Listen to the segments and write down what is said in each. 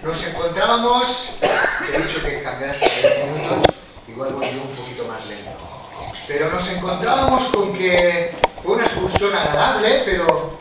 Nos encontrábamos, he dicho que cambiara hasta 10 minutos, igual voy yo un poquito más lento. Pero nos encontrábamos con que fue una excursión agradable, pero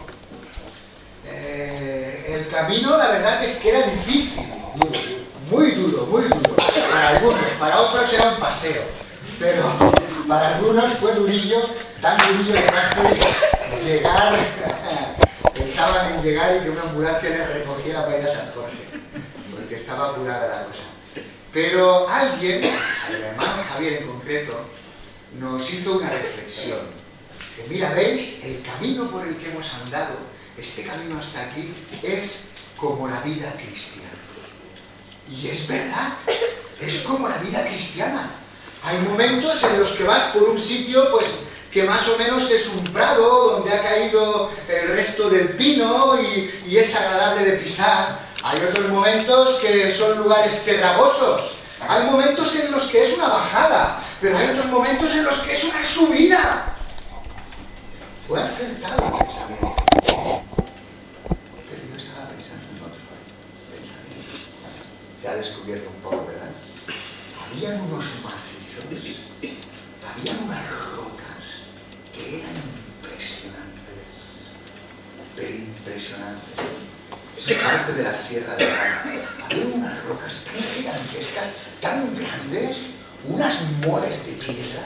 el camino la verdad es que era difícil, muy duro, para algunos, para otros era un paseo, pero para algunos fue durillo, tan durillo que casi llegar, pensaban en llegar y que una ambulancia les recogiera para ir a San Jorge, porque estaba apurada la cosa. Pero alguien, el hermano Javier en concreto, nos hizo una reflexión, que mira, veis, el camino por el que hemos andado, este camino hasta aquí, es como la vida cristiana. Y es verdad, es como la vida cristiana. Hay momentos en los que vas por un sitio, pues, que más o menos es un prado, donde ha caído el resto del pino y es agradable de pisar. Hay otros momentos que son lugares pedregosos. Hay momentos en los que es una bajada, pero hay otros momentos en los que es una subida. Fue acertado el pensamiento. Pero yo estaba pensando en otro pensamiento. Se ha descubierto un poco, ¿verdad? Habían unos macizos, habían unas rocas que eran impresionantes, pero impresionantes. Es parte de la Sierra de Granada. Había unas rocas tan gigantescas, tan grandes, unas moles de piedra.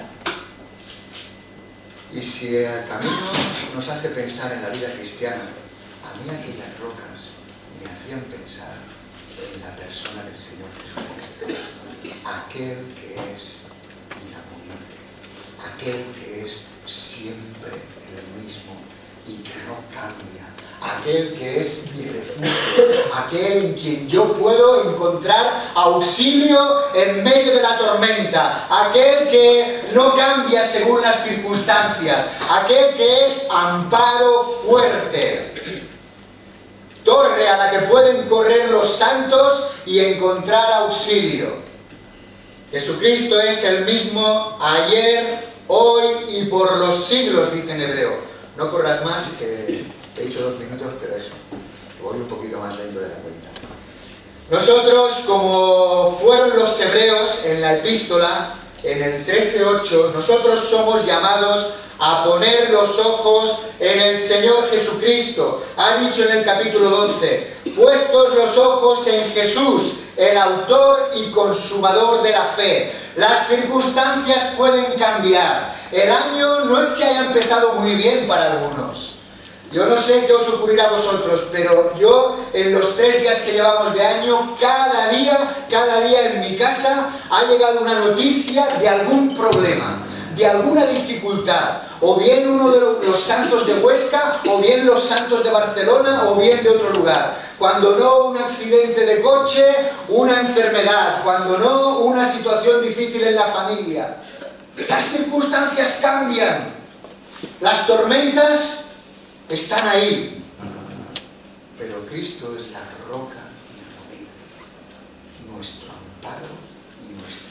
Y si el camino nos hace pensar en la vida cristiana, a mí aquellas rocas me hacían pensar en la persona del Señor Jesucristo, aquel que es inamovible, aquel que es siempre el mismo y que no cambia, aquel que es mi refugio, aquel en quien yo puedo encontrar auxilio en medio de la tormenta, aquel que no cambia según las circunstancias, aquel que es amparo fuerte, torre a la que pueden correr los santos y encontrar auxilio. Jesucristo es el mismo ayer, hoy y por los siglos, dice en hebreo. No corras más, que he dicho 2 minutos, pero eso, voy un poquito más lento de la cuenta. Nosotros, como fueron los hebreos en la epístola, en el 13:8, nosotros somos llamados a poner los ojos en el Señor Jesucristo. Ha dicho en el capítulo 12, puestos los ojos en Jesús, el autor y consumador de la fe. Las circunstancias pueden cambiar. El año no es que haya empezado muy bien para algunos. Yo no sé qué os ocurrirá a vosotros, pero yo en los 3 días que llevamos de año, cada día en mi casa ha llegado una noticia de algún problema, de alguna dificultad, o bien uno de los santos de Huesca, o bien los santos de Barcelona, o bien de otro lugar. Cuando no, un accidente de coche, una enfermedad, cuando no, una situación difícil en la familia. Las circunstancias cambian, las tormentas están ahí, pero Cristo es la roca inamovible, nuestro amparo y nuestra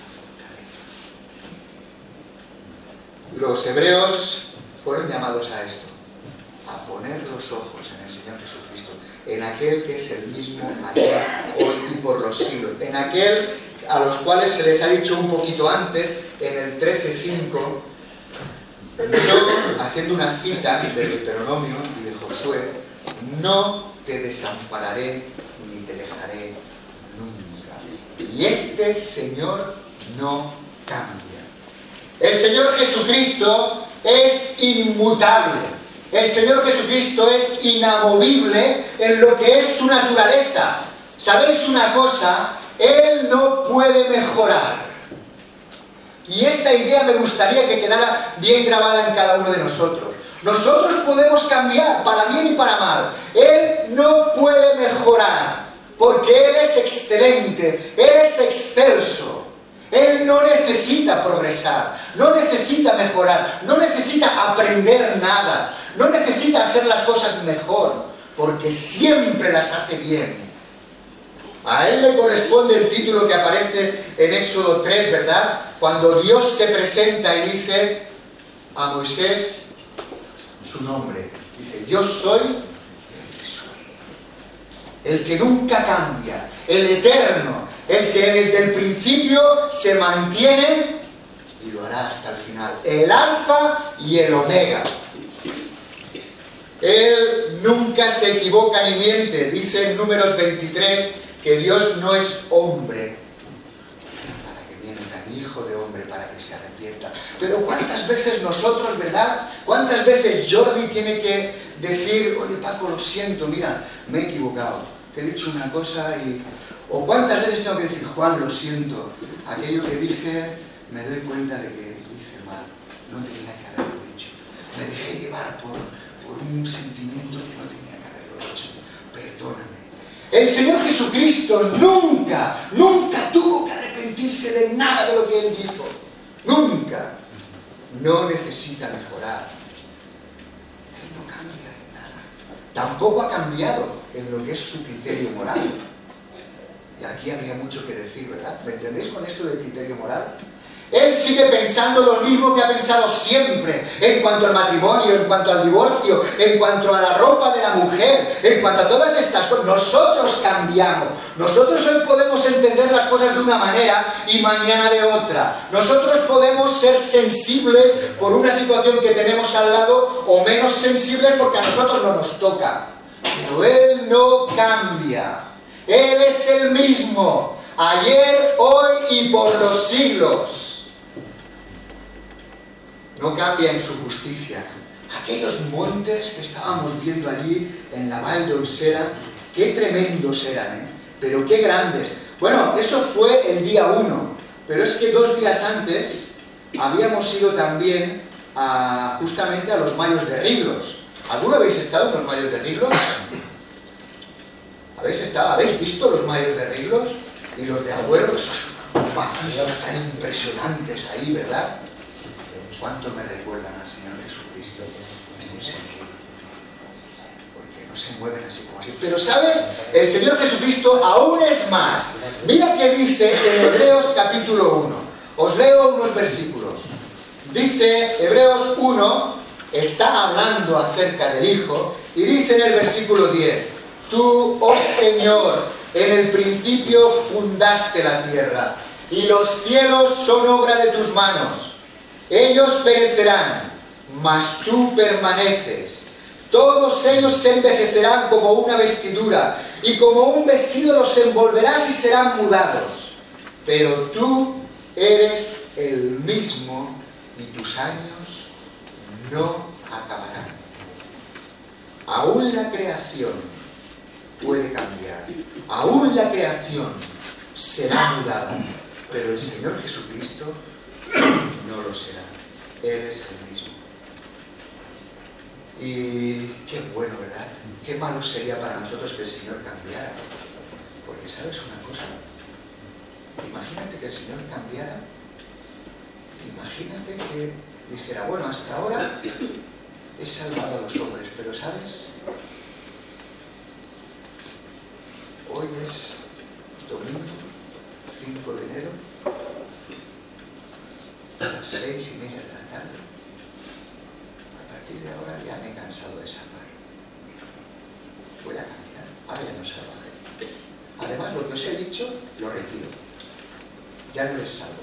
fortaleza. Los hebreos fueron llamados a esto, a poner los ojos en el Señor Jesucristo, en aquel que es el mismo ayer, hoy y por los siglos, en aquel a los cuales se les ha dicho un poquito antes, en el 13:5, haciendo una cita de Deuteronomio y de Josué, no te desampararé ni te dejaré nunca. Y este Señor no cambia. El Señor Jesucristo es inmutable. El Señor Jesucristo es inamovible en lo que es su naturaleza. ¿Sabéis una cosa? Él no puede mejorar. Y esta idea me gustaría que quedara bien grabada en cada uno de nosotros. Nosotros podemos cambiar para bien y para mal. Él no puede mejorar, porque Él es excelente, Él es excelso. Él no necesita progresar, no necesita mejorar, no necesita aprender nada, no necesita hacer las cosas mejor, porque siempre las hace bien. A Él le corresponde el título que aparece en Éxodo 3, ¿verdad? Cuando Dios se presenta y dice a Moisés su nombre. Dice, yo soy el que soy. el que nunca cambia, el eterno, el que desde el principio se mantiene y lo hará hasta el final, el alfa y el omega. Él nunca se equivoca ni miente. Dice en Números 23 que Dios no es hombre para que mienta, ni hijo de hombre para que se arrepienta. Pero ¿cuántas veces nosotros, verdad? ¿Cuántas veces Jordi tiene que decir, oye Paco, lo siento, mira, me he equivocado, te he dicho una cosa y... O cuántas veces tengo que decir, Juan, lo siento, aquello que dije me doy cuenta de que hice mal, no tenía que haberlo dicho, me dejé llevar por un sentimiento que no tenía que haberlo hecho, perdóname. El Señor Jesucristo nunca tuvo que arrepentirse de nada de lo que Él dijo, nunca. No necesita mejorar, Él no cambia en nada, tampoco ha cambiado en lo que es su criterio moral. Y aquí habría mucho que decir, ¿verdad? ¿Me entendéis con esto del criterio moral? Él sigue pensando lo mismo que ha pensado siempre en cuanto al matrimonio, en cuanto al divorcio, en cuanto a la ropa de la mujer, en cuanto a todas estas cosas. Nosotros cambiamos. Nosotros hoy podemos entender las cosas de una manera y mañana de otra. Nosotros podemos ser sensibles por una situación que tenemos al lado o menos sensibles porque a nosotros no nos toca. Pero Él no cambia. Él es el mismo, ayer, hoy y por los siglos. No cambia en su justicia. Aquellos montes que estábamos viendo allí en la Vall d'Olsera, qué tremendos eran, ¿eh? Pero qué grandes. Bueno, eso fue el día 1, pero es que 2 días antes habíamos ido también justamente a los Mayos de Riglos. ¿Alguno habéis estado en los Mayos de Riglos? ¿Habéis visto los Mayos de Riglos? Y los de Agüero, esos vacíos tan impresionantes ahí, ¿verdad? ¿Cuánto me recuerdan al Señor Jesucristo? En un sentido. Porque no se mueven así como así. Pero ¿sabes? El Señor Jesucristo aún es más. Mira qué dice en Hebreos capítulo 1. Os leo unos versículos. Dice Hebreos 1, está hablando acerca del Hijo, y dice en el versículo 10, tú, oh Señor, en el principio fundaste la tierra, y los cielos son obra de tus manos. Ellos perecerán, mas tú permaneces. Todos ellos se envejecerán como una vestidura, y como un vestido los envolverás y serán mudados. Pero tú eres el mismo, y tus años no acabarán. Aún la creación puede cambiar, aún la creación será mudada, pero el Señor Jesucristo no lo será. Él es el mismo. Y qué bueno, ¿verdad? Qué malo sería para nosotros que el Señor cambiara. Porque ¿sabes una cosa? Imagínate que el Señor cambiara. Imagínate que dijera, bueno, hasta ahora he salvado a los hombres, pero ¿sabes? Hoy es domingo, 5 de enero, a las 6:30 de la tarde. A partir de ahora ya me he cansado de salvar. Voy a cambiar. Ahora ya no salvaré. Además, lo que os he dicho, lo retiro. Ya no les salvo.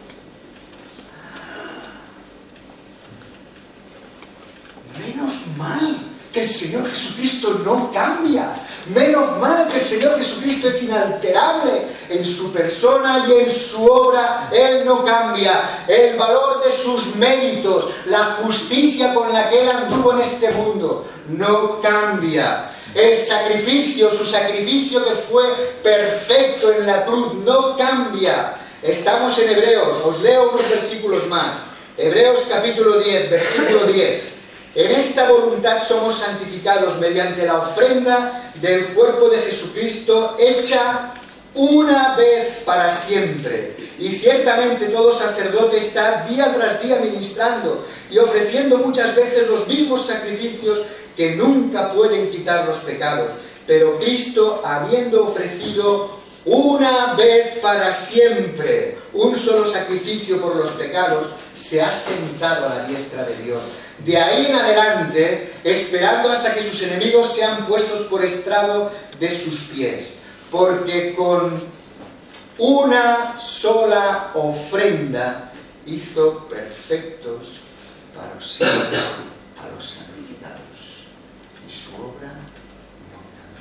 Menos mal que el Señor Jesucristo no cambia. Menos mal que el Señor Jesucristo es inalterable en su persona y en su obra. Él no cambia. El valor de sus méritos, la justicia con la que Él anduvo en este mundo, no cambia. El sacrificio, su sacrificio que fue perfecto en la cruz, no cambia. Estamos en Hebreos, os leo unos versículos más. Hebreos capítulo 10, versículo 10. En esta voluntad somos santificados mediante la ofrenda del cuerpo de Jesucristo hecha una vez para siempre. Y ciertamente todo sacerdote está día tras día ministrando y ofreciendo muchas veces los mismos sacrificios que nunca pueden quitar los pecados. Pero Cristo, habiendo ofrecido una vez para siempre un solo sacrificio por los pecados, se ha sentado a la diestra de Dios. De ahí en adelante, esperando hasta que sus enemigos sean puestos por estrado de sus pies, porque con una sola ofrenda hizo perfectos para siempre a los santificados, y su obra no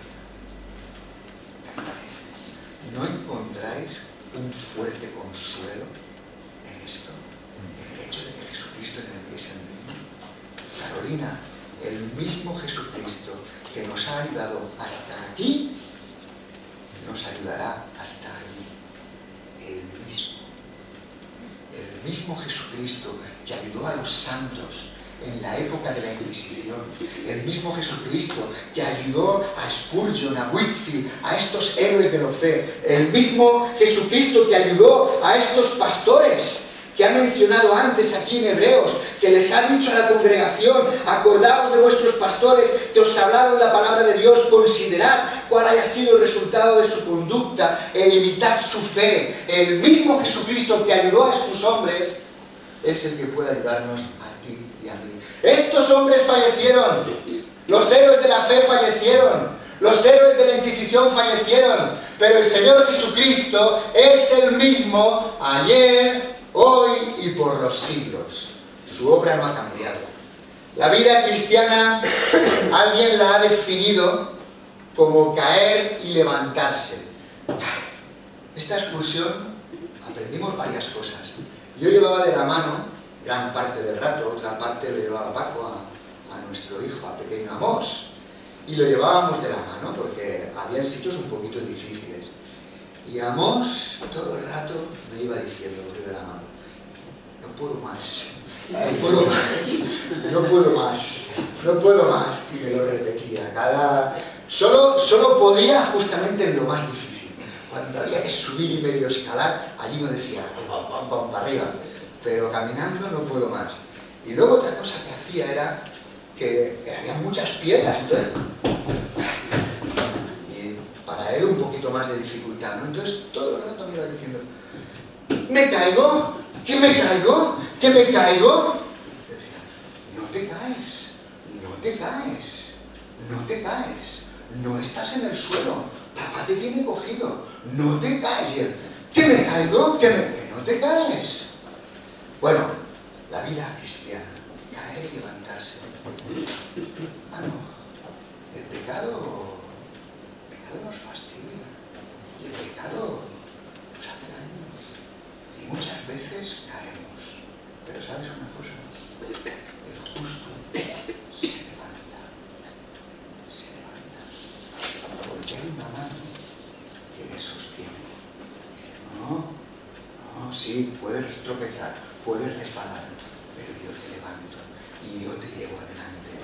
cambia. ¿No encontráis un fuerte consuelo en esto? En el hecho de que Jesucristo es el mismo. Carolina, el mismo Jesucristo que nos ha ayudado hasta aquí, nos ayudará hasta allí. El mismo Jesucristo que ayudó a los santos en la época de la Inquisición, el mismo Jesucristo que ayudó a Spurgeon, a Whitefield, a estos héroes de la fe, el mismo Jesucristo que ayudó a estos pastores que han mencionado antes aquí en Hebreos, que les ha dicho a la congregación: acordaos de vuestros pastores que os hablaron la palabra de Dios, considerad cuál haya sido el resultado de su conducta e imitad su fe. El mismo Jesucristo que ayudó a estos hombres es el que puede ayudarnos a ti y a mí. Estos hombres fallecieron, los héroes de la fe fallecieron, los héroes de la Inquisición fallecieron, pero el Señor Jesucristo es el mismo ayer, hoy y por los siglos. Su obra no ha cambiado. La vida cristiana, alguien la ha definido como caer y levantarse. Esta excursión aprendimos varias cosas. Yo llevaba de la mano gran parte del rato, otra parte lo llevaba Paco a nuestro hijo, a pequeño Amós, y lo llevábamos de la mano porque había sitios un poquito difíciles. Y Amós todo el rato me iba diciendo de la mano: no puedo más, no puedo más, no puedo más, no puedo más. Y me lo repetía. Solo podía justamente en lo más difícil. Cuando había que subir y medio escalar, allí no decía pam, para arriba. Pero caminando no puedo más. Y luego otra cosa que hacía era que había muchas piedras. Entonces, y para él un poquito más de dificultad, ¿no? Entonces todo el rato me iba diciendo: ¿me caigo? ¿Que me caigo? ¿Que me caigo? Y decía: no te caes, no te caes, no te caes, no estás en el suelo, papá te tiene cogido, no te caes. Y él: ¿que me caigo? ¿Que no te caes? Bueno, la vida cristiana, caer y levantarse. Ah, no, el pecado nos fastidia, el pecado nos hace daño y muchas veces caemos. Pero ¿sabes una cosa? El justo se levanta, porque hay una mano que le sostiene. Dice: no, sí, puedes tropezar, puedes resbalar, pero yo te levanto y yo te llevo adelante.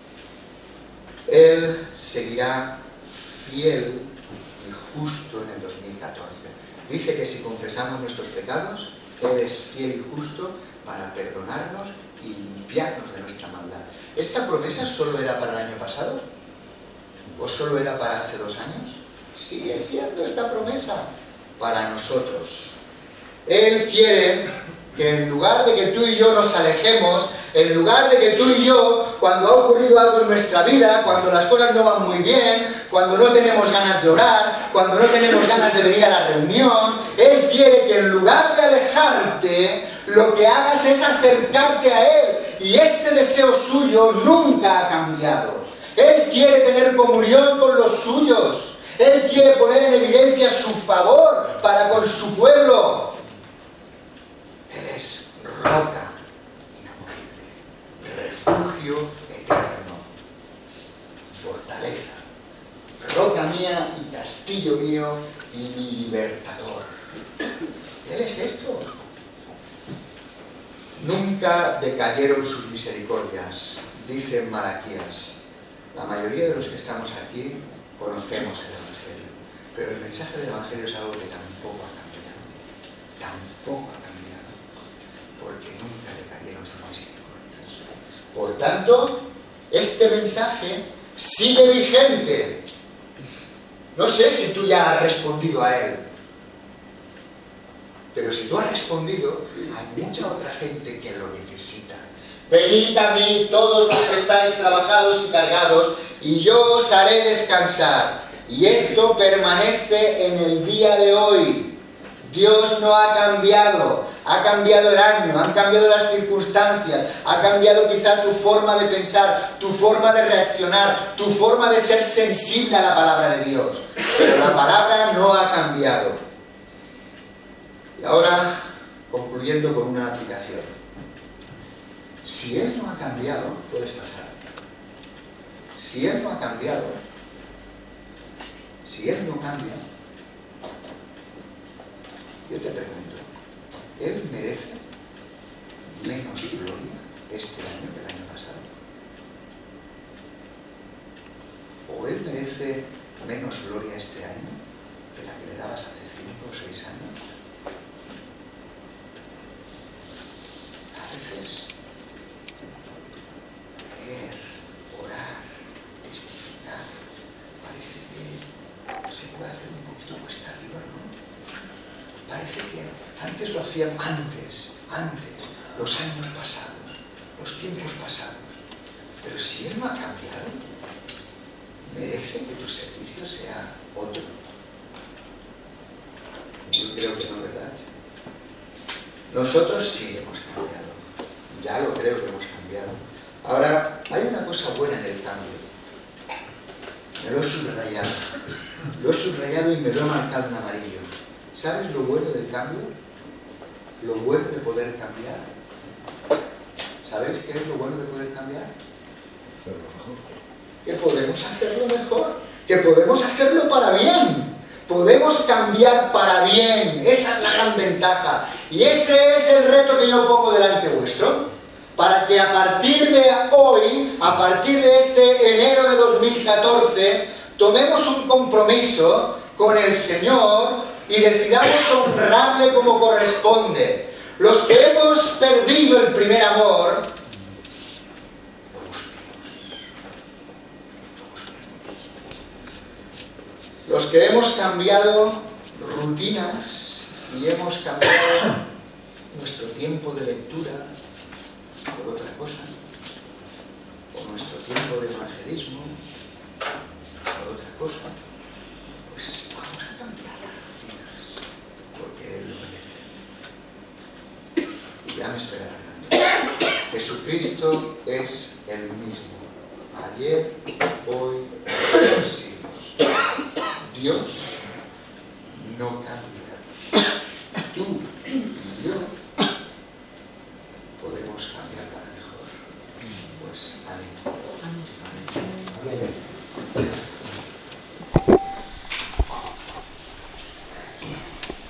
Él seguirá fiel y justo en el 2014. Dice que si confesamos nuestros pecados, Él es fiel y justo para perdonarnos y limpiarnos de nuestra maldad. ¿Esta promesa solo era para el año pasado? ¿O solo era para hace 2 años? Sigue siendo esta promesa para nosotros. Él quiere que en lugar de que tú y yo nos alejemos, en lugar de que tú y yo, cuando ha ocurrido algo en nuestra vida, cuando las cosas no van muy bien, cuando no tenemos ganas de orar, cuando no tenemos ganas de venir a la reunión, Él quiere que en lugar de alejarte, lo que hagas es acercarte a Él. Y este deseo suyo nunca ha cambiado. Él quiere tener comunión con los suyos. Él quiere poner en evidencia su favor para con su pueblo. Él es roca inamovible, refugio eterno, fortaleza, roca mía y castillo mío y mi libertador. Él es esto. Nunca decayeron sus misericordias, dice en Malaquías. La mayoría de los que estamos aquí conocemos el Evangelio, pero el mensaje del Evangelio es algo que tampoco ha cambiado. Tampoco ha cambiado, porque nunca decayeron sus misericordias. Por tanto, este mensaje sigue vigente. No sé si tú ya has respondido a él, pero si tú has respondido, hay mucha otra gente que lo necesita. Venid a mí todos los que estáis trabajados y cargados, y yo os haré descansar. Y esto permanece en el día de hoy. Dios no ha cambiado el año, han cambiado las circunstancias, ha cambiado quizá tu forma de pensar, tu forma de reaccionar, tu forma de ser sensible a la palabra de Dios. Pero la palabra no ha cambiado. Y ahora, concluyendo con una aplicación. Si Él no ha cambiado, puedes pasar. Si Él no ha cambiado, si Él no cambia, yo te pregunto, ¿Él merece menos gloria este año que el año pasado? ¿O Él merece menos gloria este año que la que le dabas hace 5 o 6 años? A veces, leer, orar, testificar, parece que se puede hacer un poquito cuesta arriba, ¿no? Parece que antes lo hacían antes, los años pasados, los tiempos pasados. Pero si Él no ha cambiado, merece que tu servicio sea otro. Yo creo que no, ¿verdad? Nosotros sí hemos cambiado. Ya lo creo que hemos cambiado. Ahora, hay una cosa buena en el cambio. Me lo he subrayado. Lo he subrayado y me lo he marcado en amarillo. ¿Sabes lo bueno del cambio? Lo bueno de poder cambiar. ¿Sabéis qué es lo bueno de poder cambiar? Hacerlo mejor. Que podemos hacerlo mejor, que podemos hacerlo para bien. Podemos cambiar para bien. Esa es la gran ventaja. Y ese es el reto que yo pongo delante vuestro. Para que a partir de hoy, a partir de este enero de 2014, tomemos un compromiso con el Señor y decidamos honrarle como corresponde. Los que hemos perdido el primer amor, los que hemos cambiado rutinas y hemos cambiado nuestro tiempo de lectura por otra cosa, o nuestro tiempo de evangelismo por otra cosa, pues vamos a cambiar las rutinas, porque Él lo merece. Y ya me estoy alargando. Jesucristo es el mismo, ayer, hoy y por los siglos. Dios